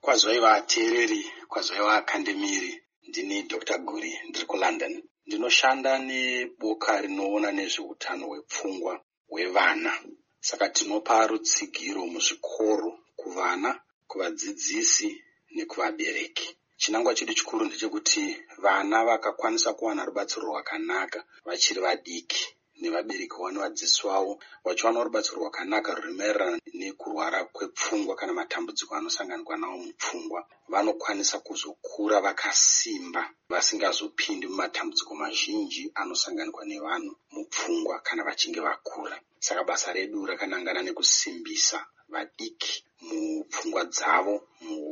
Kwazvaiva vateereri, kwazvaiva vakandemiri. Ndini Dr. Guri, ndiri kuLondon. Ndinoshanda neboka rinoona nezveutano hwepfungwa hwevana. Saka tinopa rutsigiro muzvikoro kuvana, kuvadzidzisi nekuvabereki. Chinangwa chedu chikuru ndechekuti vana vakakwanisa kuwana rubatsiro rwakanaka vachiri vadiki, nevabereki vanovadzidzisi vavo vachiwana rubatsiro rwakanaka rwuri maererano nekurwara kwepfungwa kana matambudziko anosanganikwa nawo mupfungwa, vanokwanisa kuzokura vakasimba vasingazopindi mumatambudziko mazhinji anosanganikwa nevanhu mupfungwa kana vachinge vakura. Saka basa redu rakanangana nekusimbisa vadiki mupfungwa dzavo,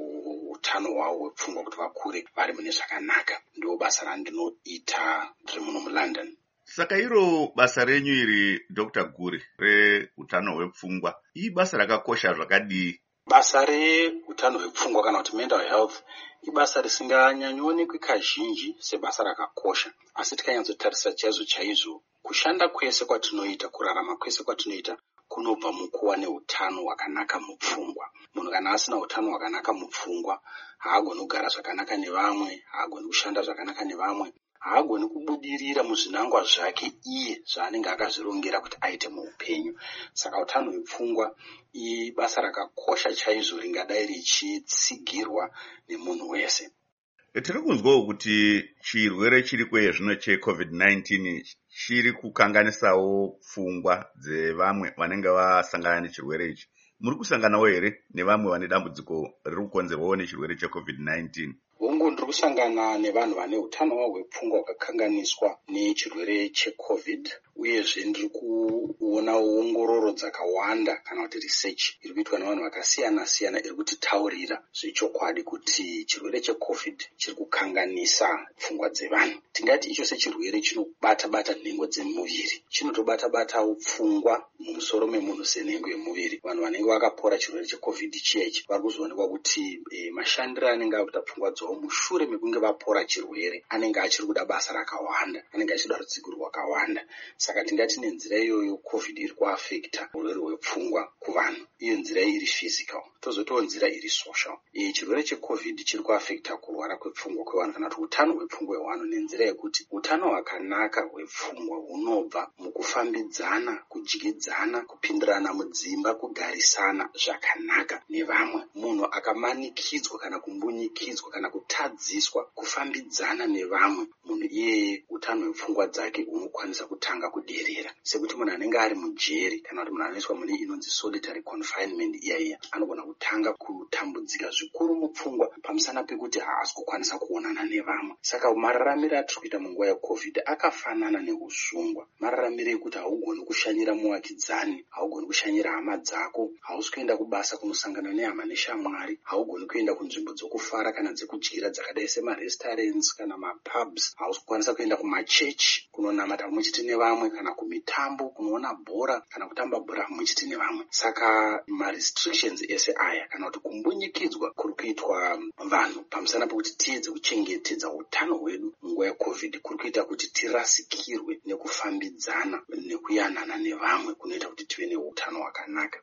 muutano hwavo hwepfungwa kuti vakure vari mune zvakanaka. Ndiro basa randinoita ndiri muno muLondon. Saka iro basa renyu iri Dr. Guri reutano hwepfungwa, ibasa rakakosha zvakadii? Basa reutano hwepfungwa kana kuti mental health ibasa risinganyanyonekwi kazhinji sebasa rakakosha, asi tikanyatsotarisa chaizvo kushanda kwese kwatinoita, kurarama kwese kwatinoita kunobva mukuva neutano hwakanaka mupfungwa. Munhu kana asina utano hwakanaka mupfungwa haagoni kugara zvakanaka nevamwe, haagoni kushanda zvakanaka nevamwe, haagoni kubudirira muzvinangwa zvake iye zvaanenge akazvirongera kuti aite muupenyu. Saka utano hwepfungwa ibasa rakakosha chaizvo ringadai richitsigirwa nemunhu wese. Tiri kunzwawo kuti chirwere chiri kwezvino cheCovid-19 chiri kukanganisawo pfungwa dzevamwe vanenge vasangana nechirwere ichi. Muri kusanganawo here nevamwe vane dambudziko riri kukonzerwawo nechirwere cheCovid-19? Hongu, ndiri kusangana nevanhu vane utano hwavo hwepfungwa hwakakanganiswa nechirwere cheCovid, uyezve ndiri kuona ongororo dzakawanda kana kuti research iri kuitwa nevanhu vakasiyana-siyana iri kutitaurira zvechokwadi kuti chirwere cheCovid chiri kukanganisa pfungwa dzevanhu. Tingati icho sechirwere chinobata-bata nhengo dzemuviri, chinotobata-batawo pfungwa mumusoro memunhu senhengo yemuviri. Vanhu vanenge vakapora chirwere cheCovid chiyechi vari kuzoonekwa kuti mashandiro anenge akuita pfungwa dzavo mushure mekunge vapora chirwere anenge achiri kuda basa rakawanda, anenge achida rutsigiro rwakawanda. Saka tingati nenzira iyoyo COVID iri kuafekta urwere hwepfungwa kuvanhu. Iyo nzira iri physical, tozotiwo nzira iri social. Chirwere cheCovid chiri kuafekta kurwara kwepfungwa kwevanhu kana kuti utano hwepfungwa hwevanhu nenzira yekuti utano hwakanaka hwepfungwa hunobva mukufambidzana, kudyidzana, kupindirana mudzimba, kugarisana zvakanaka nevamwe. Munhu akamanikidzwa kana kumbunyikidzwa kana kutadziswa kufambidzana nevamwe, munhu iyeye utano hwepfungwa dzake hunokwanisa kutanga kuderera. Sekuti munhu anenge ari mujeri kana kuti munhu anoiswa mune inonzi solitary confinement, iyaiya anogona kutanga kutambudzika zvikuru mupfungwa pamusana pekuti haasi kukwanisa kuonana nevamwe. Saka mararamiro atiri kuita munguva yeCovid akafanana neusungwa. Mararamiro ekuti haugoni kushanyira muvakidzani, haugoni kushanyira hama dzako, hausi kuenda kubasa kunosangana nehama neshamwari, haugoni kuenda kunzvimbo dzokufara kana dzekudyira dzakadai semarestaurants kana mapubs, hausi kukwanisa kuenda kumachechi kunonamata muchiti nevamwe kana kumitambo kunoona bhora kana kutamba bhora muchiti nevamwe. Saka marestrictions ese aya kana kuti kumbunyikidzwa kuri kuitwa vanhu pamusana pekuti tiedze kuchengetedza utano hwedu munguva yeCovid kuri kuita kuti tirasikirwe nekufambidzana nekuyanana nevamwe kunoita kuti tive neutano hwakanaka.